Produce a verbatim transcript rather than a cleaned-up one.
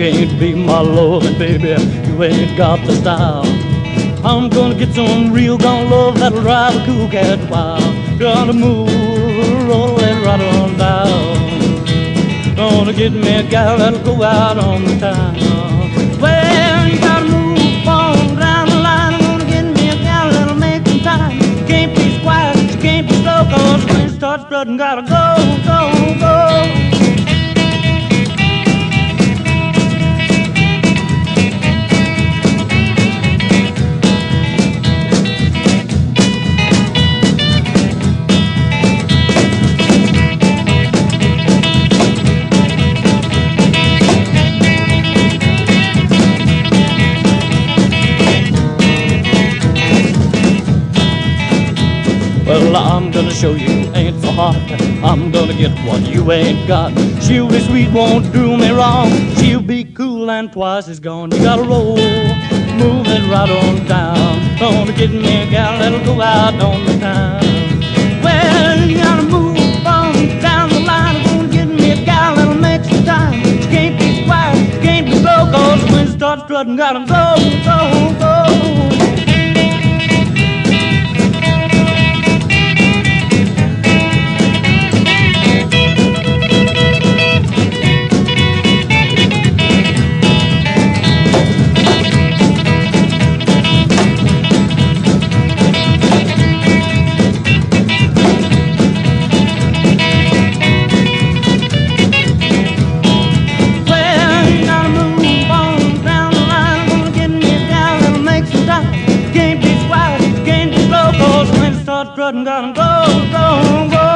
can't be my loving, baby. You ain't got the style. I'm gonna get some real gone love that'll drive a cool cat wild. Gonna move, roll and right on down. Gonna get me a gal that'll go out on the town. Well, you gotta move on down the line. I'm gonna get me a gal that'll make some time. She can't be quiet, she can't be slow, cause when it starts strutting, gotta go, go, go. Well, I'm gonna show you ain't so hard. I'm gonna get what you ain't got. She'll be sweet, won't do me wrong. She'll be cool and twice as gone. You gotta roll, move it right on down. Gonna get me a gal that'll go out on the town. Well, you gotta move on down the line. I'm gonna get me a gal that'll make some time. She can't be quiet, she can't be slow, cause when it starts strutting, gotta go, go, go. Strutting, gotta go, go, go.